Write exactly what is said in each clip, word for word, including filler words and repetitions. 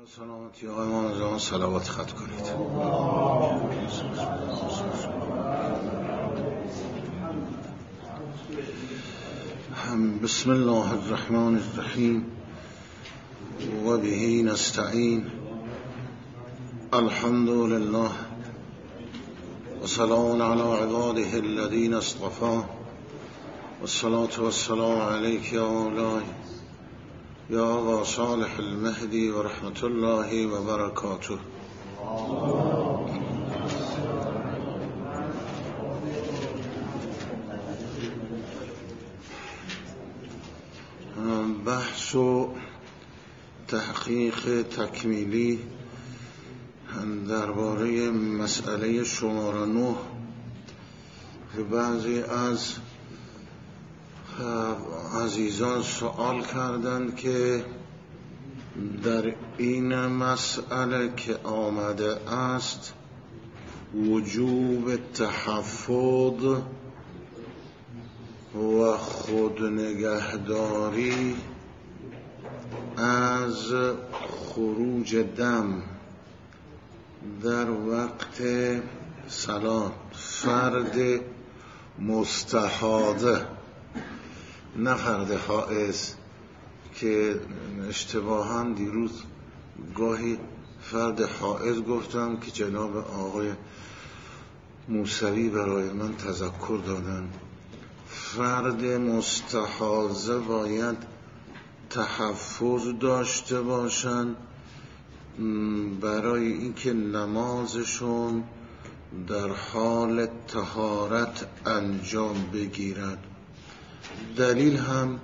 سلامتی آقای امام صلوات خط کنید. بسم الله الرحمن الرحیم و به نستعین. الحمد لله و سلام علی عباده الذین اصطفى والصلاة والسلام علیک یا مولاي یا ابا صالح المهدی و رحمت الله و برکاته. بحث و تحقیق تکمیلی درباره مسئله شماره نه که بعضی از عزیزان سوال کردند که در این مسئله که آمده است وجوب تحفظ و خودنگهداری از خروج دم در وقت صلات فرد مستحاضه، نه فرد حائض که اشتباها دیروز گاهی فرد حائض گفتم که جناب آقای موسوی برای من تذکر دادن. فرد مستحاضه باید تحفظ داشته باشند برای اینکه نمازشون در حال طهارت انجام بگیرد. دلیل هم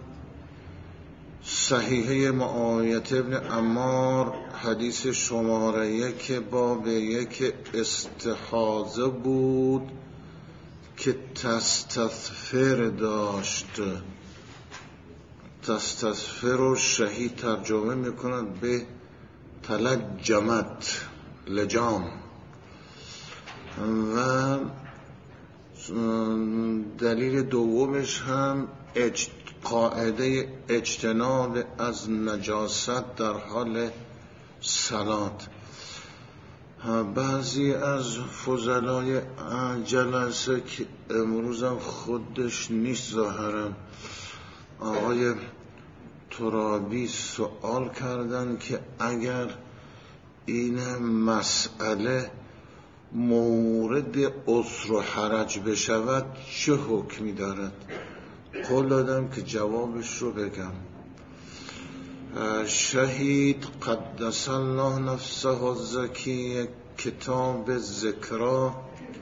صحیحه معاویه ابن عمار حدیث شماره یک باب یک استحاضه بود که تستثفر داشت. تستثفر و شهید ترجمه میکنند به تلجمت، لجام. و دلیل دومش هم اج... قاعده اجتناب از نجاست در حال صلات. بعضی از فضلای جلسه که امروز هم خودش نیست ظاهرا، آقای ترابی سوال کردن که اگر این مسئله مورد عسر و حرج بشود چه حکمی دارد؟ قول دادم که جوابش رو بگم. شهید قدس الله نفسه الزکی کتاب ذکرا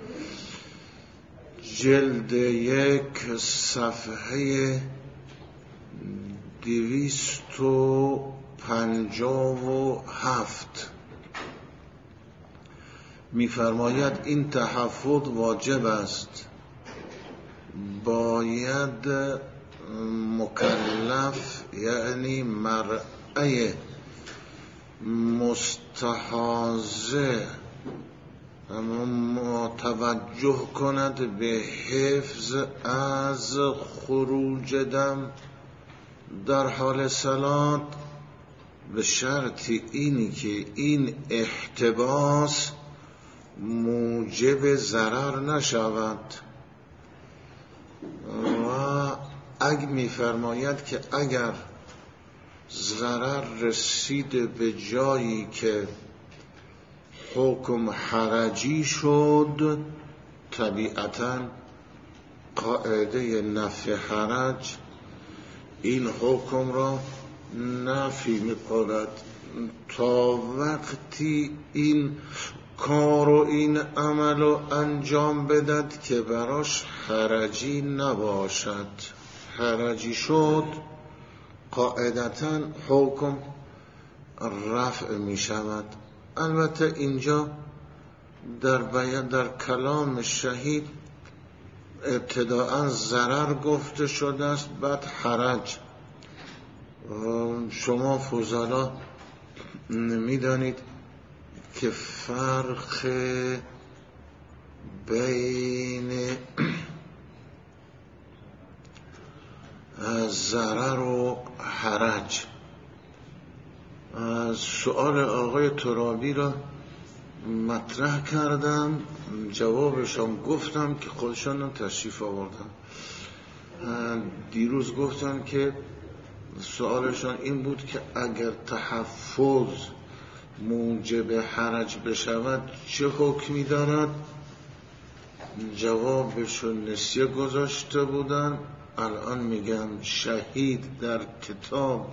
جلد یک صفحه دویست و پنجاه و هفت می‌فرماید این تحفظ واجب است. باید مکلف یعنی مرأه مستحاضه توجه کند به حفظ از خروج دم در حال صلات، به شرط اینی که این احتباس موجب ضرر نشود. و اگه می‌فرماید که اگر ضرر رسید به جایی که حکم حرجی شد، طبیعتاً قاعده نفی حرج این حکم را نفی می‌کند تا وقتی این کار و این عمل رو انجام بدد که براش حرجی نباشد. حرجی شد قاعدتاً حکم رفع می شود. البته اینجا در بیان در کلام شهید ابتداءً ضرر گفته شده است، بعد حرج. شما فضلا نمیدانید که فرق بین ضرر و حرج سؤال آقای ترابی را مطرح کردم، جوابشان گفتم که خودشان هم تشریف آوردن. دیروز گفتم که سؤالشان این بود که اگر تحفظ موجب حرج بشود چه حکمی دارد. جوابشون نسیه گذاشته بودن. الان میگم شهید در کتاب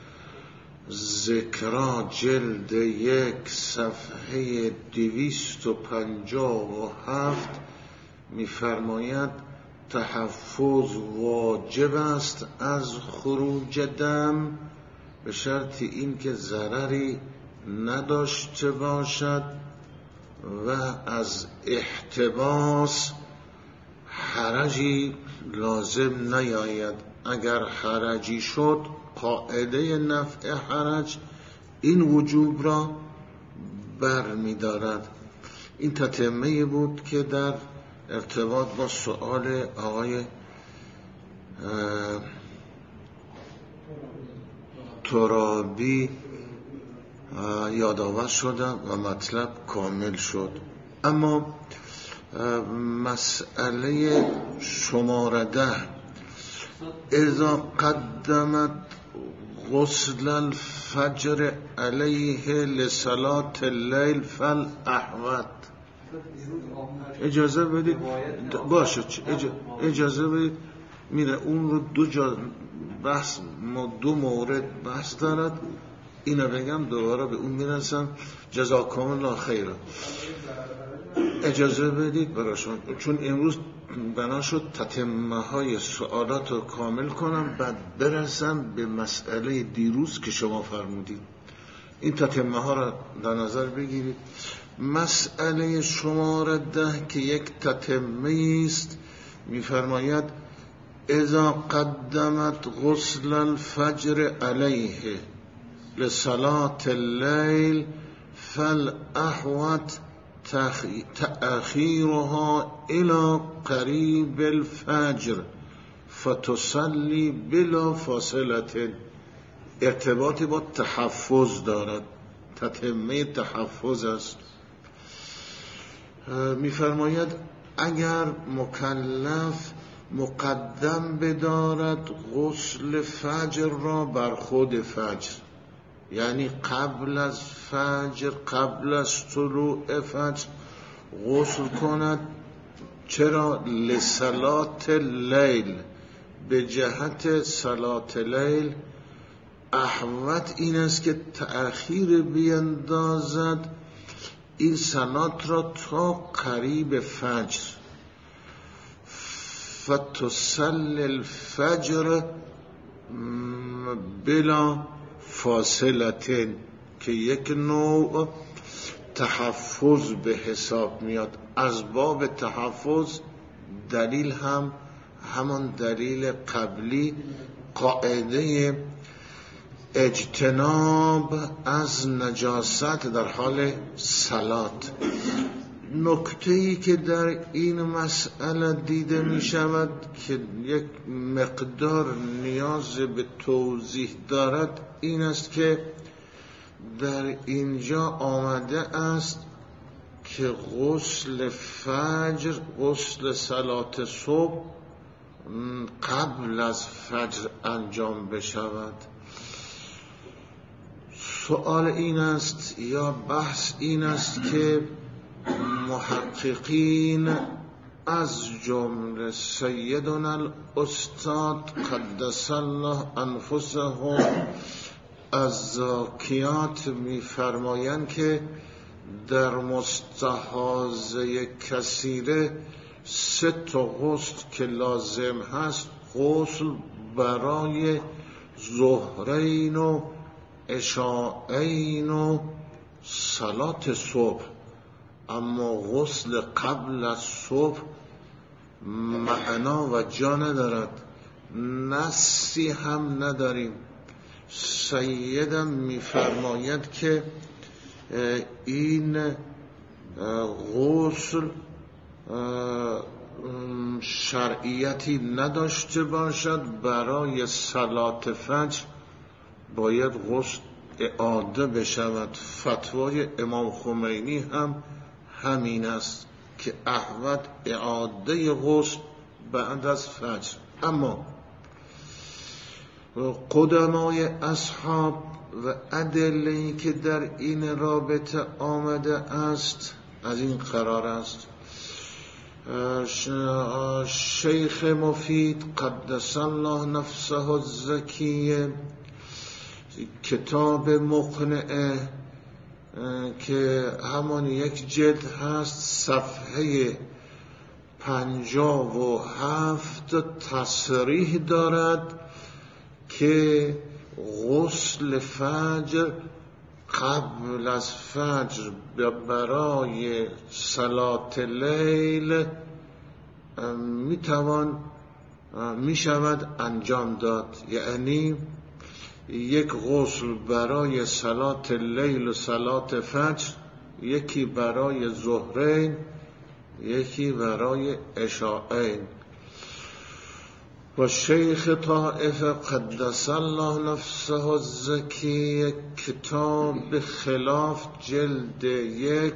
ذکرا جلد یک صفحه دویست و پنجاه و هفت میفرماید تحفظ واجب است از خروج دم به شرط این که ضرری نداشته باشد و از احتباس حرجی لازم نیاید. اگر حرجی شد قاعده نفع حرج این وجوب را بر می دارد. این تتمه بود که در ارتباط با سؤال آقای ترابی یادآور شدم و مطلب کامل شد. اما مسئله شماره ده، اذا قدمت غسل الفجر علیه لصلاة اللیل فالاحوط. اجازه بدید باشه اجازه بدید میره اون رو دو جا بحث دو مورد بحث دارد، اینو بگم دوباره به اون میرسم. جزاکم الله خیرا. اجازه بدید براشون، چون امروز بنا شد تتمه های سوالات رو کامل کنم بعد برسم به مسئله دیروز که شما فرمودید. این تتمه ها را در نظر بگیرید. مسئله شماره ده که یک تتمه است میفرماید اذا قدمت غسل الفجر علیه لصلاة اللیل فالاحوط تأخیرها الى قریب الفجر فتصلی بلا فاصله. ارتباطی با تحفظ دارد، تتمه تحفظ است. میفرماید اگر مکلف مقدم بدارد غسل فجر را بر خود فجر، یعنی قبل از فجر، قبل از طلوع فجر غسل کند. چرا؟ لصلاة اللیل، به جهت صلاة لیل. احوط این است که تأخیر بیندازد این صلات را تا قریب فجر. فتصل الفجر بلا فاصلتين که یک نوع تحفظ به حساب میاد. از باب تحفظ دلیل هم همان دلیل قبلی، قاعده اجتناب از نجاست در حال صلات. نکته‌ای که در این مسئله دیده می شود که یک مقدار نیاز به توضیح دارد این است که در اینجا آمده است که غسل فجر، غسل صلات صبح قبل از فجر انجام بشود. سوال این است یا بحث این است که محققین از جمله سیدنا الاستاد قدس الله انفسهم از زاکیات می‌فرمایند که در مستحاضه کثیره سه تا غسل که لازم هست، غسل برای ظهرین و عشاءین و صلات صبح. اما غسل قبل از صبح معنا و جا ندارد، نصی هم نداریم. سیدم میفرماید که این غسل شرعیتی نداشته باشد. برای صلات فجر باید غسل اعاده بشود. فتوای امام خمینی هم همین است که احوط اعاده غسل بعد از فجر. اما قدمای اصحاب و ادله‌ای که در این رابطه آمده است از این قرار است. شیخ مفید قدس الله نفسه الزکیه کتاب مقنعه که همان یک جلد هست صفحه پنجاه و هفت تصریح دارد که غسل فجر قبل از فجر برای صلات لیل میتوان میشود انجام داد. یعنی یک غسل برای صلات لیل و صلات فجر، یکی برای ظهرین، یکی برای عشاءین. و شیخ طائفه قدس الله نفسه الزکی کتاب خلاف جلد یک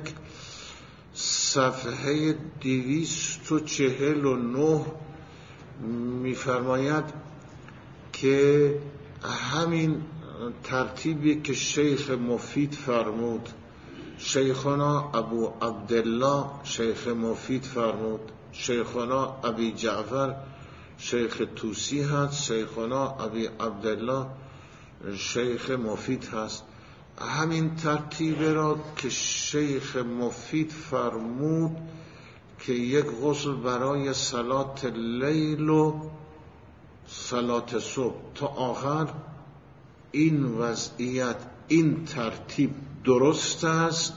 صفحه دویست و چهل و نه میفرماید که همین ترتیبی که شیخ مفید فرمود، شیخنا ابو عبدالله شیخ مفید فرمود، شیخنا ابی جعفر شیخ توسی هست، شیخنا ابی عبدالله شیخ مفید هست. همین ترتیب را که شیخ مفید فرمود که یک غسل برای صلات لیل و صلات صبح تا آخر، این وضعیت این ترتیب درست است.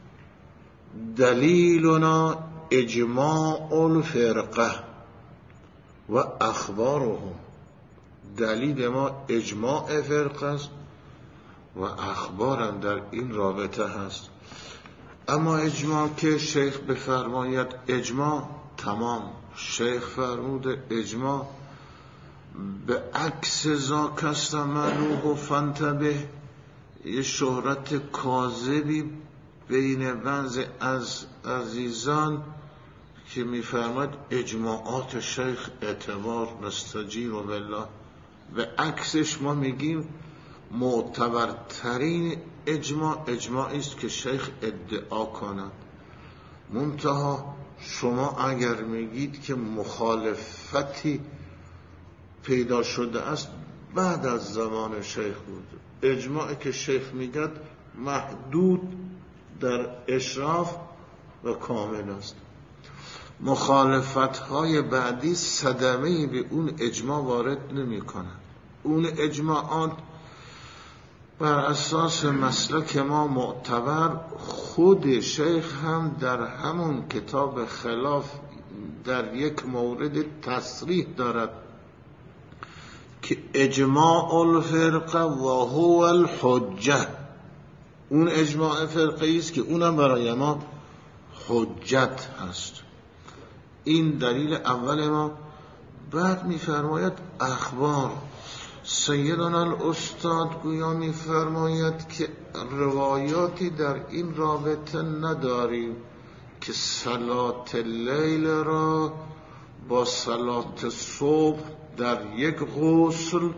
دلیلنا اجماع الفرقه و اخبارهم، دلیل ما اجماع فرقه است و اخبارم در این رابطه هست. اما اجماع که شیخ بفرماید اجماع تمام، شیخ فرمود اجماع به عکس ذاک است معلوم و فانتبه، یه شهرت کاذبی بین بعض از عزیزان که میفرماد اجماعات شیخ اعتبار نستجیر و بالله. به عکسش ما میگیم معتبرترین اجماع اجماعی است که شیخ ادعا کند. منتها شما اگر میگید که مخالفتی پیدا شده است بعد از زمان شیخ بود، اجماعی که شیخ میگد محدود در اشراف و کامل است. مخالفت های بعدی صدمه‌ای به اون اجماع وارد نمی کنند. اون اجماعات بر اساس مسلک ما معتبر، خود شیخ هم در همون کتاب خلاف در یک مورد تصریح دارد که اجماع الفرقه و هو الحجه، اون اجماع فرقه است که اونم برای ما حجت هست. این دلیل اول ما. بعد میفرماید اخبار. سیدنا الاستاد گویا میفرماید که روایاتی در این رابطه نداریم که صلات لیل را با صلات صبح در یک غسل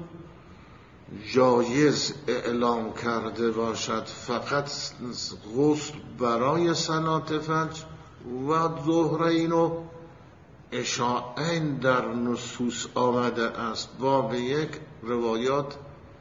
جایز اعلام کرده باشد. فقط غسل برای صلات فجر و ظهرین و عشاءین در نصوص آمده است. باب یک روایات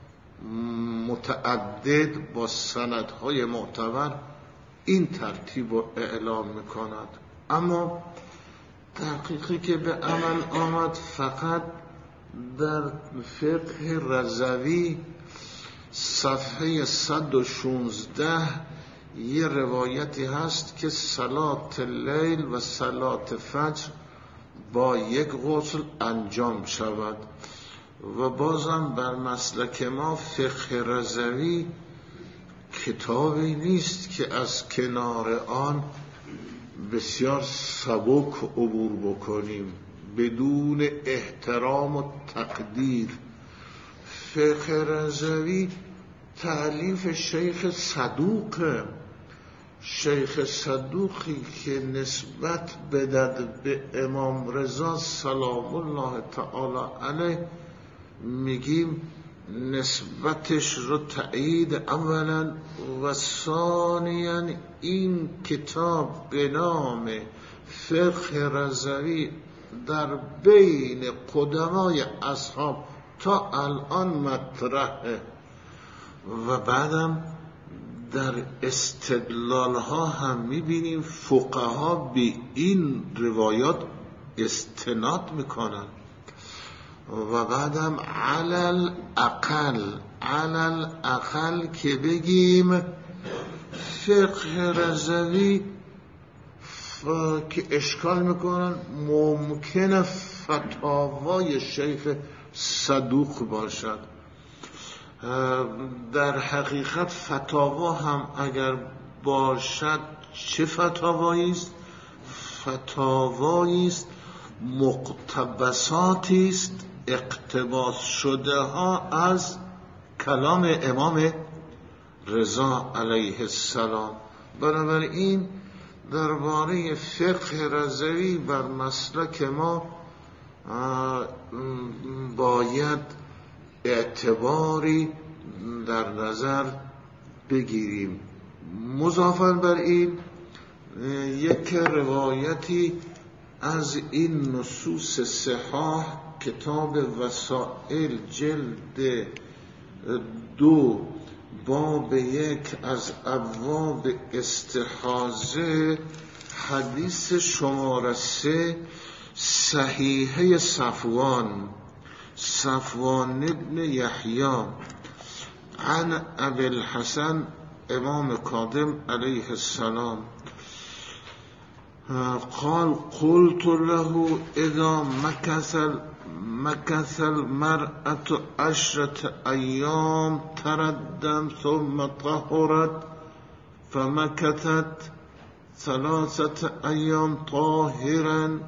متعدد با سندهای معتبر این ترتیب رو اعلام میکند. اما تحقیقی که به عمل آمد فقط در فقه رضوی صفحه صد و شانزده یه روایتی هست که صلات لیل و صلات فجر با یک غسل انجام شود و بازم بر مسلک ما فقه رضوی کتابی نیست که از کنار آن بسیار سبک عبور بکنیم بدون احترام و تقدیر. فقه رضوی تألیف شیخ صدوق، شیخ صدوقی که نسبت بدد به امام رضا سلام الله تعالی علیه، میگیم نسبتش رو تایید اولا و ثانیا این کتاب به نام فقه رضوی در بین قدمای اصحاب تا الان مطرحه و بعدم در استدلال ها هم میبینیم فقها به این روایات استناد میکنن و بعدم علل اقل علل اقل که بگیم فقه رضوی که اشکال میکنن ممکنه فتاوای شیخ صدوق باشد. در حقیقت فتاوا هم اگر باشد چه فتاوایی است؟ فتاوایی است مقتبساتی است اقتباس شده ها از کلام امام رضا علیه السلام. بنابراین درباره فقه رضوی بر مسلک ما باید اعتباری در نظر بگیریم. مضافاً بر این یک روایتی از این نصوص صحاح کتاب وسائل جلد دو باب یک از ابواب استحاضه حدیث شماره سه صحیحه صفوان صفوان ابن یحیی عن ابی الحسن امام کاظم علیه السلام قال قلت له اذا مكث مكث المرأة عشرة ايام تردم ثم طهرت فمكثت ثلاثة ايام طاهرا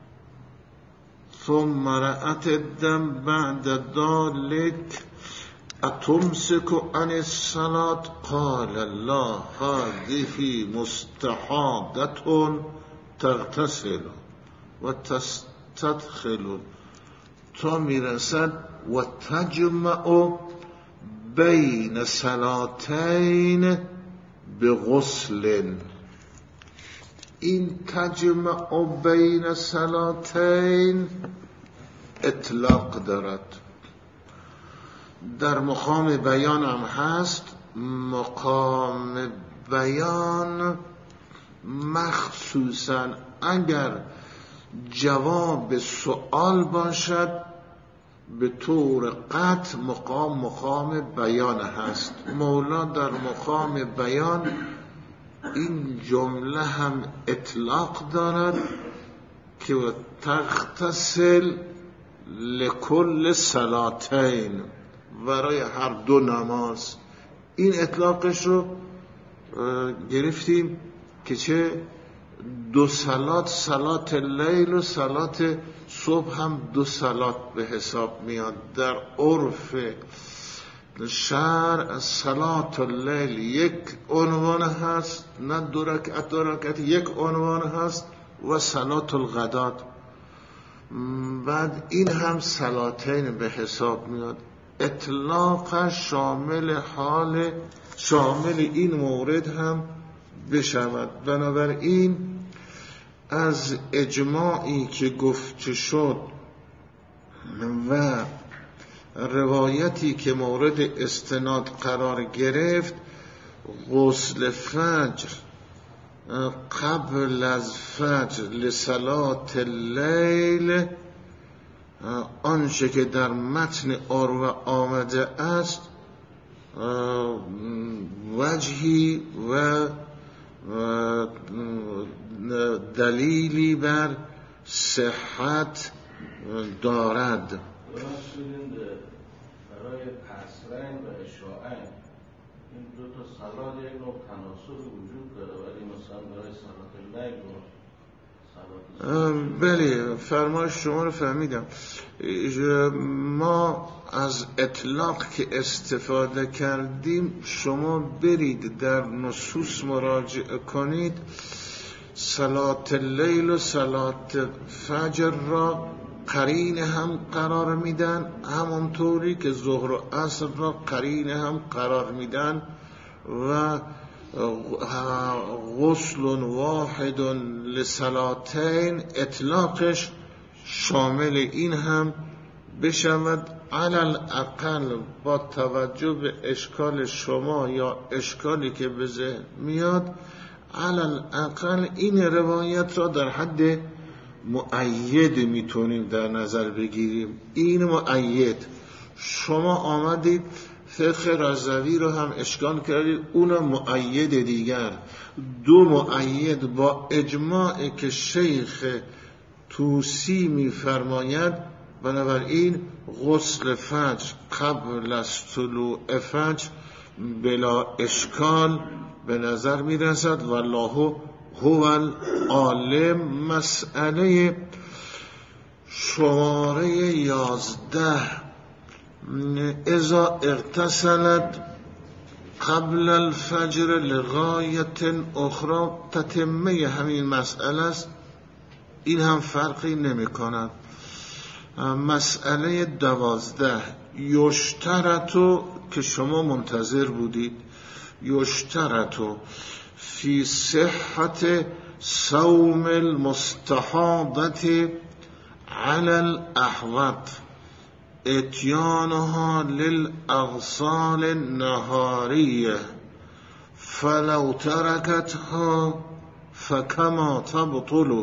ثم رأت الدم بعد ذلك اتمسك عن الصلاة قال لا هذه مستحاضة تغتسل و تستدخل تا میرسد و تجمع بین صلاتین به غسل. این تجمع بین صلاتین اطلاق دارد، در مقام بیان هم هست. مقام بیان مخصوصا اگر جواب سوال باشد به طور قطع مقام مقام بیان هست. مولا در مقام بیان این جمله هم اطلاق دارد که تغتسل لکل صلاتین، برای هر دو نماز. این اطلاقش رو گرفتیم که چه دو صلات، صلات لیل و صلات صبح هم دو صلات به حساب میاد. در عرف شرع صلات اللیل یک عنوان هست، نه دو رکعت دو رکعت، یک عنوان هست و صلات الغدات بعد این هم صلاتین به حساب میاد. اطلاق شامل حال شامل این مورد هم بشود. بنابراین از اجماعی که گفته شد و روایتی که مورد استناد قرار گرفت، غسل فجر قبل از فجر لصلات اللیل، آنچه که در متن عروه آمده است وجهی و دلیلی بر صحت دارد. برای عصرین و عشاءین این دو تا صلات یک نوع تناسب وجود داره، ولی مثلا برای صلات اللیل و بله فرمایش شما رو فهمیدم. ما از اطلاق که استفاده کردیم شما برید در نصوص مراجعه کنید. صلات اللیل و صلات فجر را قرین هم قرار میدن، همونطوری که ظهر و عصر را قرین هم قرار میدن و غسل واحد لصلاتین اطلاقش شامل این هم بشود. علل اقل با توجه به اشکال شما یا اشکالی که به ذهن میاد، علل اقل این روایت را در حد مؤید میتونیم در نظر بگیریم. این مؤید، شما آمدید فقه رضوی رو هم اشکال کردید، اون مؤید دیگر، دو مؤید با اجماع که شیخ توسی میفرماید. بنابراین غسل فجر قبل از طلوع فجر بلا اشکال به نظر میرسد. والله هو العالم. مسئله شماره یازده، اذا اغتسلت قبل الفجر لغایت اخرى، تتمه همین مسئله است، این هم فرقی نمی کند. مسئله دوازده، یشترطو که شما منتظر بودید، یشترطو فی صحت صوم المستحاضة على الأحوط اتیانها للأغسال النهارية فلو تركتها فكما تبطل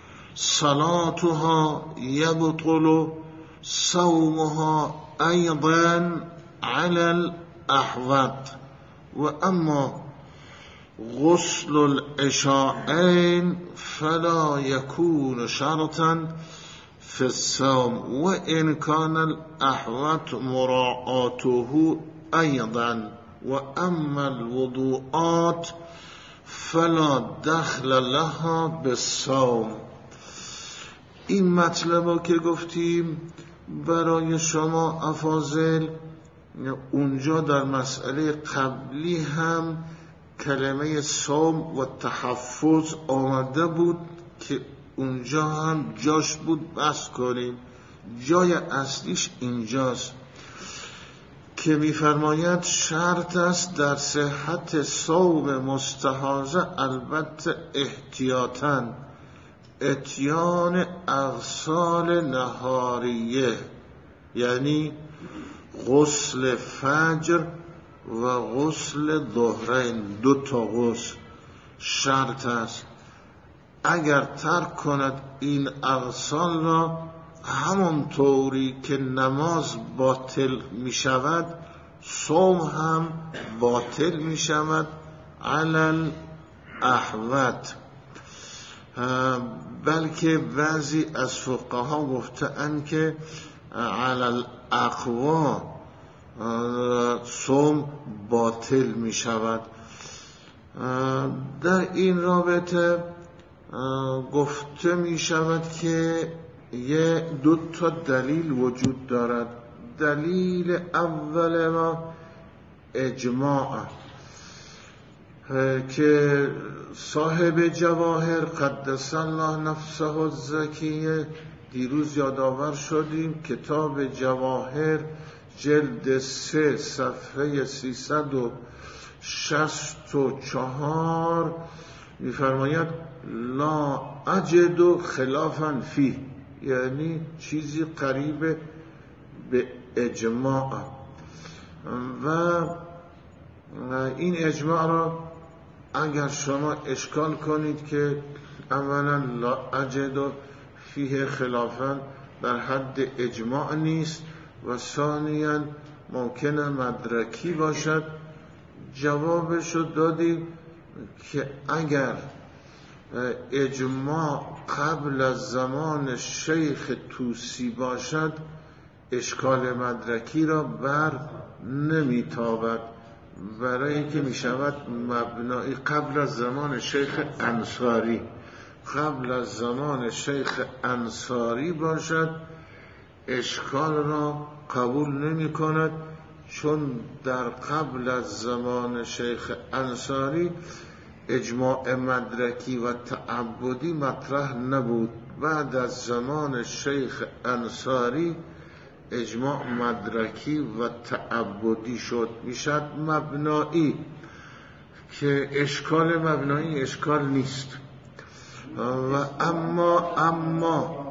صلاتها يبطل صومها أيضا على الأحوط. وأما غسل العشاءين فلا يكون شرطا في الصوم وإن كان الأحوط مراعاته أيضا. وأما الوضوءات فلا دخل لها بالصوم. این مطلب که گفتیم برای شما افاضل، اونجا در مسئله قبلی هم کلمه صوم و تحفظ آمده بود که اونجا هم جاش بود بحث کنیم. جای اصلیش اینجاست که میفرماید شرط است در صحت صوم مستحاضه البته احتیاطاً اتیان اغسال نهاریه، یعنی غسل فجر و غسل ظهرین، دو تا غسل شرط است. اگر ترک کند این اغسال را همونطوری که نماز باطل می شود، صوم هم باطل می شود علل احوط. بلکه بعضی از فقها گفتند که علل اقوا صوم باطل می شود. در این رابطه گفته می شود که یه دو تا دلیل وجود دارد. دلیل اول ما اجماع که صاحب جواهر قدس الله نفسه الزکیه دیروز یادآور شدیم، کتاب جواهر جلد سه صفحه سیصد و شصت و چهار میفرماید لا اجد خلافا فیه، یعنی چیزی قریب به اجماع. و این اجماع را اگر شما اشکال کنید که اولا لا اجد فیه خلافا در حد اجماع نیست و ثانیا ممکنه مدرکی باشد، جوابشو دادیم که اگر اجماع قبل از زمان شیخ توسی باشد اشکال مدرکی را بر نمیتابد، برای اینکه می شود مبنای قبل از زمان شیخ انصاری قبل از زمان شیخ انصاری باشد اشکال را قبول نمی کند، چون در قبل از زمان شیخ انصاری اجماع مدرکی و تعبدی مطرح نبود. بعد از زمان شیخ انصاری اجماع مدرکی و تعبدی شد، میشد مبنایی، که اشکال مبنایی اشکال نیست. و اما اما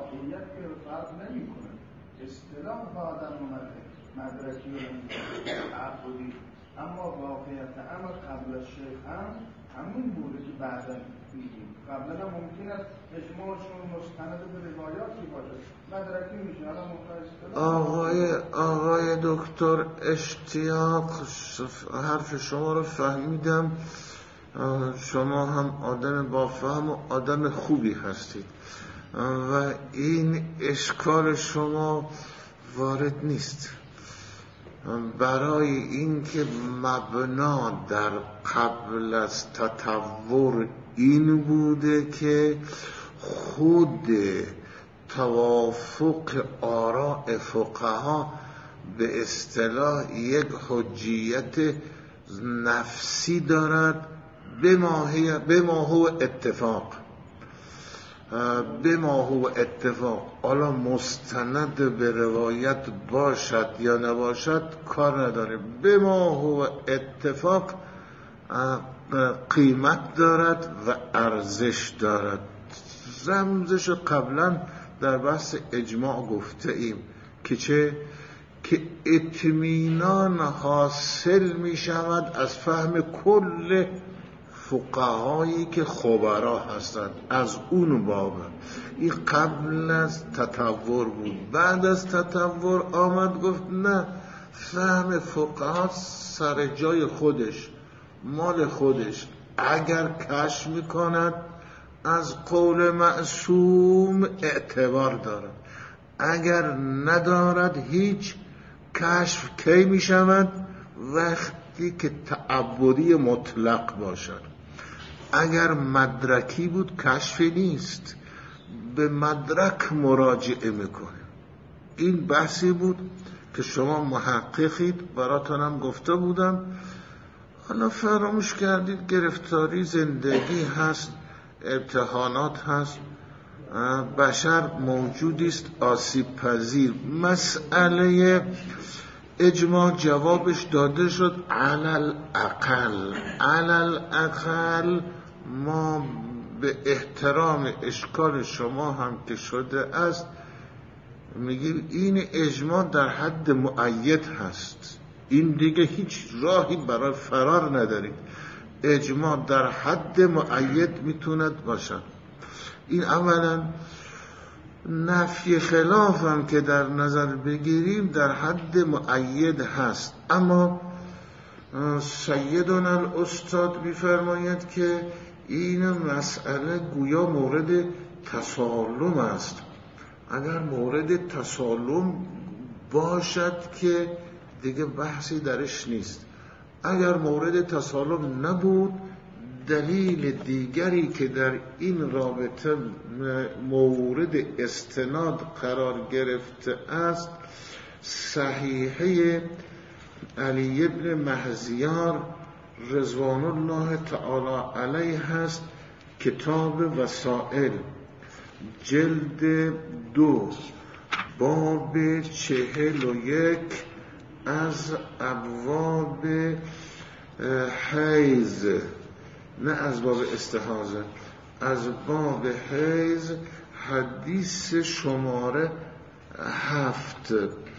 اصطلاح بعداً مدرکی و تعبدی، اما واقعیت امر قبل از شیخ هم همون بوده که بعداً میگیم. قبلا هم ممکن است اجماعشون مستند به روایاتی باشه، مدرکی میشه. حالا اصطلاح آقای آقای دکتر اشتیاق، حرف شما رو فهمیدم. شما هم آدم با فهم و آدم خوبی هستید و این اشکال شما وارد نیست. برای اینکه مبنا در قبل از تطور این بوده که خود توافق آراء فقها به اصطلاح یک حجیت نفسی دارد به ما هو اتفاق، به ما هو اتفاق. حالا مستند به روایت باشد یا نباشد کار نداره، به ما هو اتفاق قیمت دارد و ارزش دارد. رمزش قبلا در بحث اجماع گفته ایم که چه؟ که اطمینان حاصل می شود از فهم کل فقهایی که خبرا هستند. از اون باب این قبل از تطور بود. بعد از تطور آمد گفت نه، فهم فقها سر جای خودش، مال خودش، اگر کشف میکند از قول معصوم اعتبار دارد، اگر ندارد هیچ. کشف کی میشود؟ وقتی که تعبدی مطلق باشد. اگر مدرکی بود کشف نیست، به مدرک مراجعه میکنه. این بحثی بود که شما محققید، براتونم گفته بودم. حالا فراموش کردید، گرفتاری زندگی هست، امتحانات هست، بشر موجودیست آسیب پذیر. مسئله اجماع جوابش داده شد. علل اقل علل اقل ما به احترام اشکال شما هم که شده است میگیم این اجماع در حد مؤید هست. این دیگه هیچ راهی برای فرار ندارید. اجماع در حد مؤید میتوند باشد. این اولا. نفی خلاف هم که در نظر بگیریم در حد مؤید هست. اما سیدنا الاستاد میفرماید که این مسئله گویا مورد تسالم است. اگر مورد تسالم باشد که دیگه بحثی درش نیست. اگر مورد تسالم نبود، دلیل دیگری که در این رابطه مورد استناد قرار گرفته است صحیحه علی ابن مهزیار رضوان الله تعالی علیه هست، کتاب وسائل جلد دو باب چهل و یک از ابواب حیض، نه از باب استحاضه، از باب حیض، حدیث شماره هفت،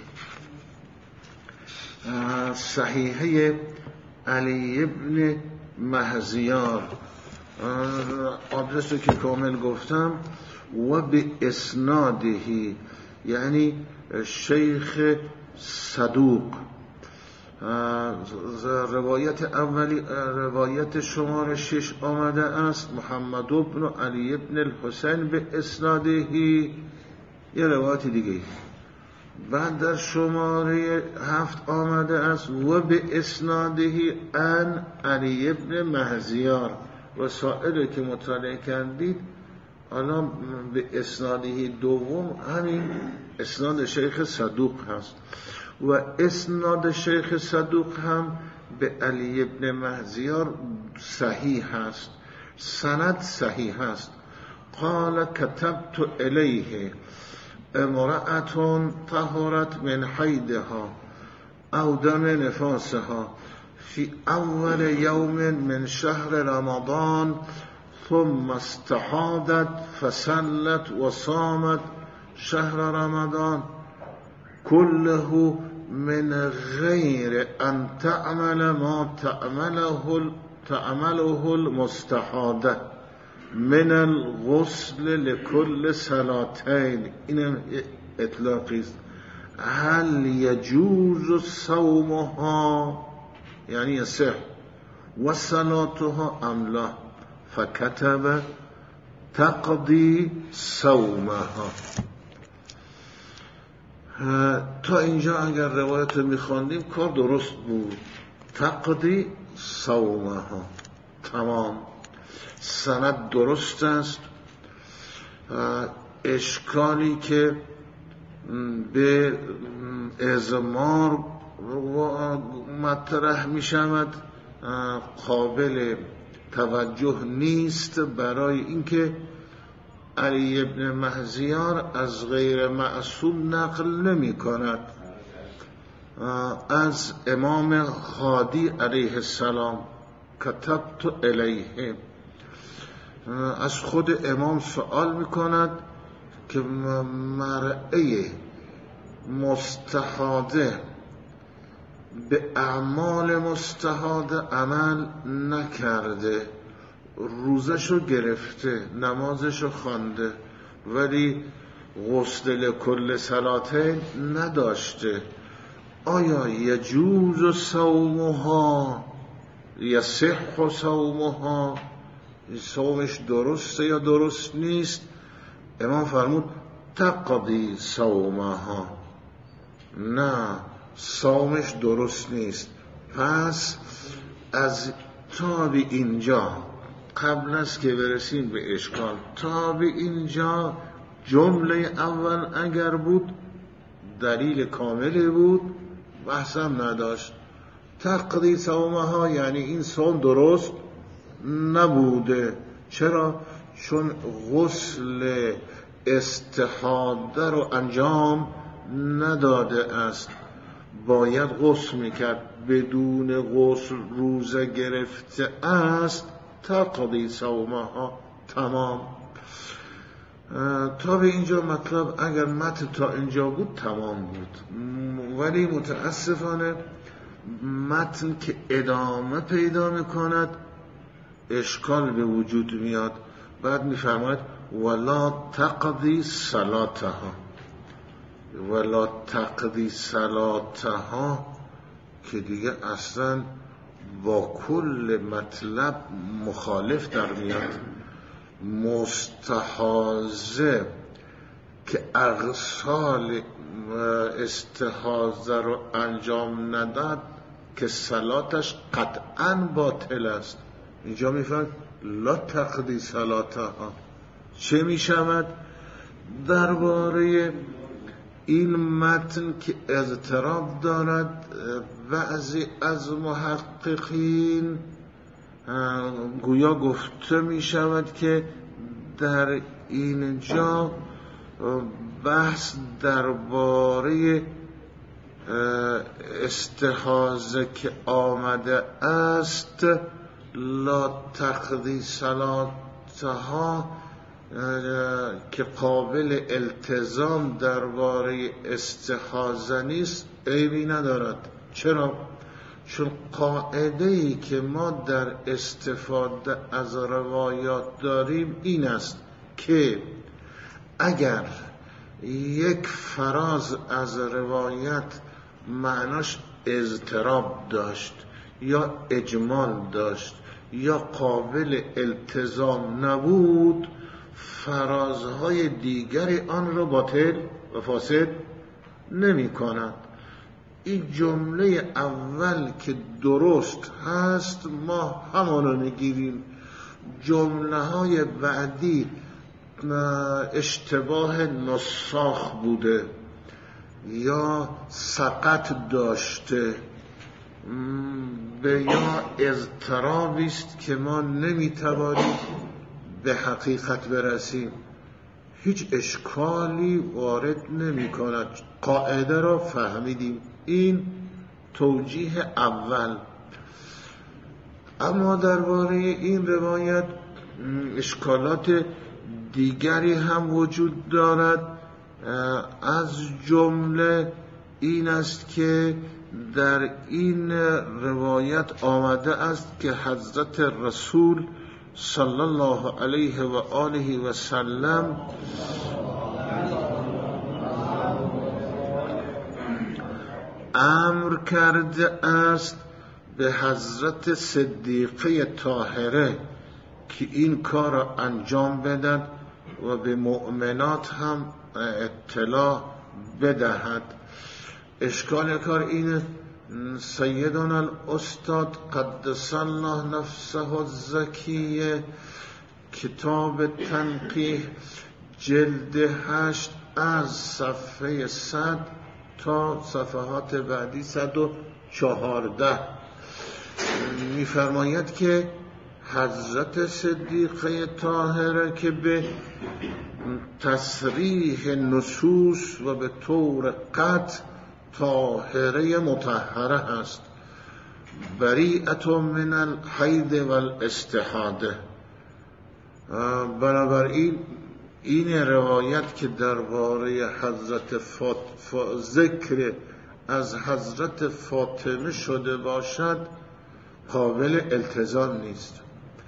صحیحه علی ابن مهزیار. آدرس رو که کامل گفتم. و به اسنادهی یعنی شیخ صدوق. روایت اولی روایت شماره شش آمده است محمد ابن علی ابن الحسین به اسنادهی، یه روایت دیگه. بعد در شماره هفت آمده است و به اسنادهی ان علی ابن مهزیار. وسائل که مطالعه کردید حالا به اسنادی دوم همین اسناد شیخ صدوق هست و اسناد شیخ صدوق هم به علی ابن مهزیار صحیح هست، سند صحیح هست. قال كتبت الیه امرأة طهرت من حیدها او دم نفاسها في اول يوم من شهر رمضان ثم استحاضت فصلت وصامت شهر رمضان كله من غير ان تعمل ما تعمله تعمله المستحاضة من الغسل لكل صلاتين. این اطلاقی است. هل يجوز صومها یعنی یصح و صلاتها ام لا؟ فكتب تقضی صومها. تا اینجا اگر روایت میخواندیم کار درست بود. تقضی صومها تمام، سند درست است. اشکالی که به ازمار مطرح می شود قابل توجه نیست، برای اینکه علی ابن مهزیار از غیر معصوم نقل نمی کند. از امام خادی علیه السلام کتبت الیه، از خود امام سوال می کند که مرعه مستحاضه به اعمال مستحاضه عمل نکرده، روزشو گرفته، نمازشو خوانده، ولی غسل کل صلاتین نداشته، آیا یجوز صومها یصح صومها؟ صومش درسته یا درست نیست؟ امام فرمود تقضی صومها، نه صومش درست نیست. پس از تا به اینجا، قبل از که برسیم به اشکال، تا به اینجا جمله اول اگر بود دلیل کاملی بود، بحثم نداشت. تقضی صومها یعنی این صوم درست نبوده. چرا؟ چون غسل استحاضه رو انجام نداده است، باید غسل میکرد، بدون غسل روزه گرفته است. تقضی صومها تمام. تا به اینجا مطلب اگر متن تا اینجا بود تمام بود، ولی متاسفانه متن که ادامه پیدا میکند اشکال به وجود میاد. بعد میفرماید ولا تقضی صلاتها، ولا تقضی صلاتها که دیگه اصلا با کل مطلب مخالف در میاد. مستحاضه که اغسال استحاضه رو انجام نداد که صلاتش قطعا باطل است. اینجا میفرد لا تقضی صلاتها. چه میشود؟ درباره این متن که اضطراب دارد، بعضی از محققین گویا گفته می شود که در اینجا بحث درباره استحاضه که آمده است، لا تقضی صلاتها که قابل التزام درباره استحاضه نیست، عیبی ندارد. چرا؟ چون قاعده‌ای که ما در استفاده از روایات داریم این است که اگر یک فراز از روایت معناش اضطراب داشت یا اجمال داشت یا قابل التزام نبود، فرازهای دیگری آن را باطل و فاسد نمی کند. این جمله اول که درست هست ما همانو میگیریم. جمله های بعدی اشتباه نساخ بوده یا سقط داشته به یا اضطرابی است که ما نمیتوانیم به حقیقت برسیم، هیچ اشکالی وارد نمی کند. قاعده را فهمیدیم. این توجیه اول. اما درباره این روایت اشکالات دیگری هم وجود دارد. از جمله این است که در این روایت آمده است که حضرت رسول صلی الله علیه و آله و سلم امر کرده است به حضرت صدیقه طاهره که این کار را انجام بدهد و به مؤمنات هم اطلاع بدهد. اشکال کار اینه سیدنا الاستاد قدس الله نفسه الزکیه کتاب تنقیح جلد هشت از صفحه صد تا صفحات بعدی صد و چهارده می‌فرماید که حضرت صدیقه طاهره که به تصریح نصوص و به طور قطع طاهره مطهره است، بریئت من الحید والاستحاده. بنابراین این روایت که درباره حضرت فاط... ذکر از حضرت فاطمه شده باشد قابل التزام نیست.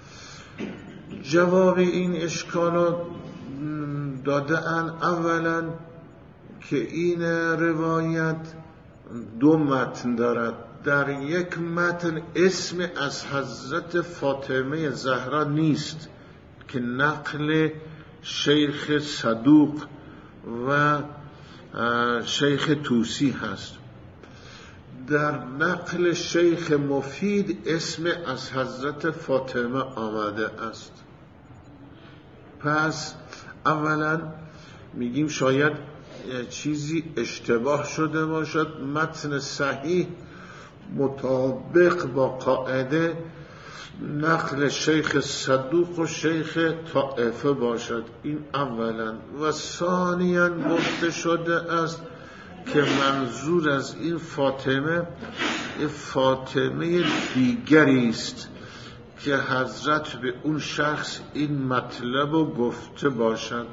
جواب این اشکالات داده ان اولا که این روایت دو متن دارد. در یک متن اسم از حضرت فاطمه زهرا نیست که نقل شیخ صدوق و شیخ توسی هست. در نقل شیخ مفید اسم از حضرت فاطمه آمده است. پس اولا میگیم شاید چیزی اشتباه شده باشد، متن صحیح مطابق با قاعده نقل شیخ صدوق و شیخ طائفه باشد. این اولا. و ثانیاً گفته شده است که منظور از این فاطمه فاطمه دیگری است که حضرت به اون شخص این مطلب رو گفته باشد.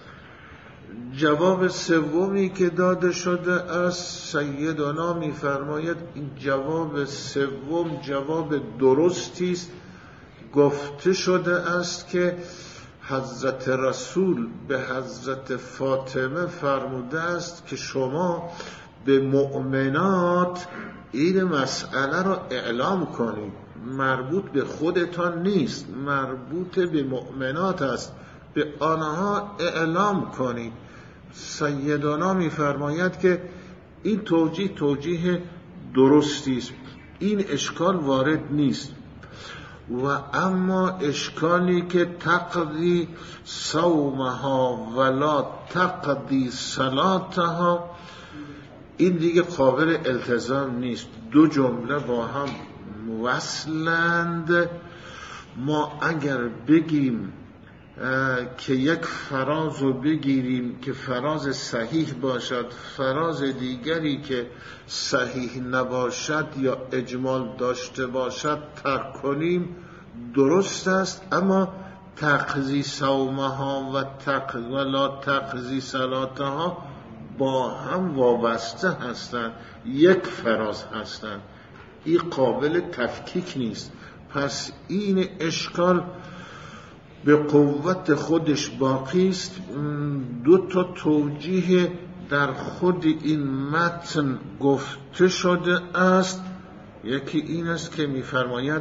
جواب سومی که داده شده از سیدنا می‌فرماید این جواب سوم جواب درستی است. گفته شده است که حضرت رسول به حضرت فاطمه فرموده است که شما به مؤمنات این مسئله را اعلام کنید، مربوط به خودتان نیست، مربوط به مؤمنات است، به آنها اعلام کنید. سیدنا می‌فرماید که این توجیه توجیه درستی است، این اشکال وارد نیست. و اما اشکالی که تقضی صومها ولا تقضی صلاتها، این دیگه قابل التزام نیست. دو جمله با هم وصلند. ما اگر بگیم که یک فراز رو بگیریم که فراز صحیح باشد، فراز دیگری که صحیح نباشد یا اجمال داشته باشد ترک کنیم، درست است. اما تقضی صومها و تق... ولا تقضی صلاتها با هم وابسته هستند، یک فراز هستند، این قابل تفکیک نیست. پس این اشکال به قوت خودش باقی است. دو تا توجیه در خود این متن گفته شده است. یکی این است که می‌فرماید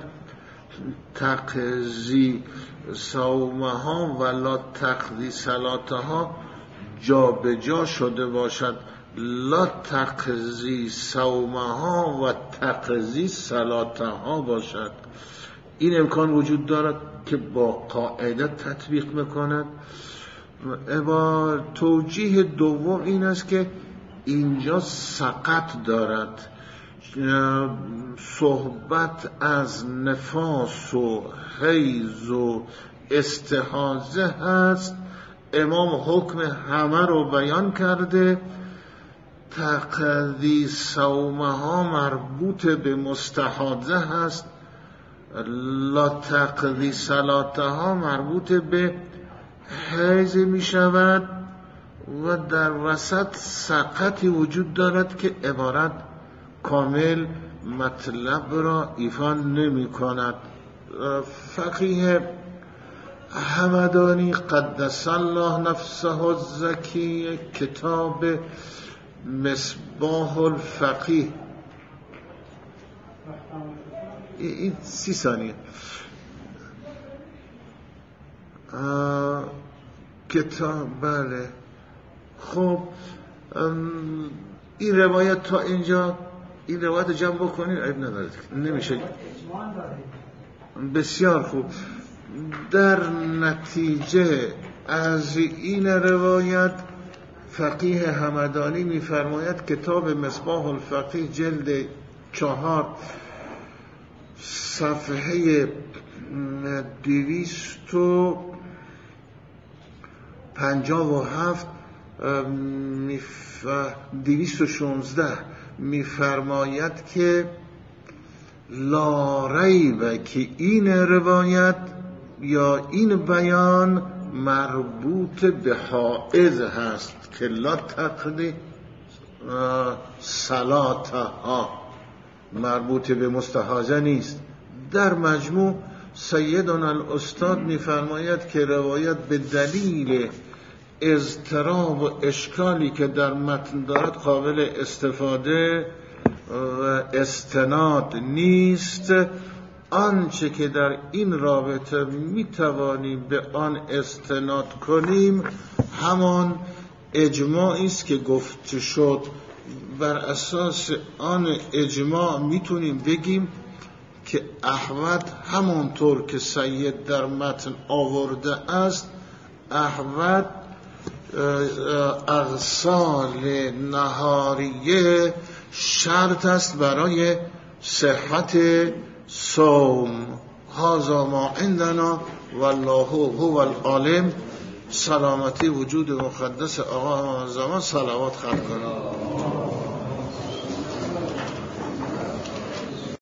تقضی صومها ولا تقضی صلاتها جا به جا شده باشد، لا تقضی صومها و تقضی صلاتها باشد. این امکان وجود دارد که با قاعده تطبیق میکند با توجیه دوم این است که اینجا سقط دارد، صحبت از نفاس و حیض و استحاضه هست. امام حکم همه رو بیان کرده، تقضی صومها مربوط به مستحاضه هست، لا تقضی صلاتها مربوط به حیض می شود و در وسط سقطی وجود دارد که عبارت کامل مطلب را ایفا نمی کند. فقیه همدانی قدس الله نفسه الزکی کتاب مصباح الفقیه، این سی ثانیه کتاب، بله. خب این روایت تا اینجا، این روایت جمع بکنید عیب ندارد، نمیشه. بسیار خوب. در نتیجه از این روایت فقیه همدانی میفرماید کتاب مصباح الفقیه جلد چهار صفحه دویست و پنجاه و هفت دویست و شانزده میفرماید که لا ریب که این روایت یا این بیان مربوط به حائض هست که لا تقضی صلاتها، مربوط به مستحاضه نیست. در مجموع سیدنا الاستاد میفرماید که روایت به دلیل اضطراب و اشکالی که در متن دارد قابل استفاده و استناد نیست. آنچه که در این رابطه میتوانیم به آن استناد کنیم همان اجماعی است که گفته شد. بر اساس آن اجماع میتونیم بگیم که احمد همانطور که سید در متن آورده است، احمد اغسال نهاریه شرط است برای صحت صوم. هذا ما عندنا والله هو العالم. سلامتی وجود مقدس آقا امام زمان صلوات خلق کنید.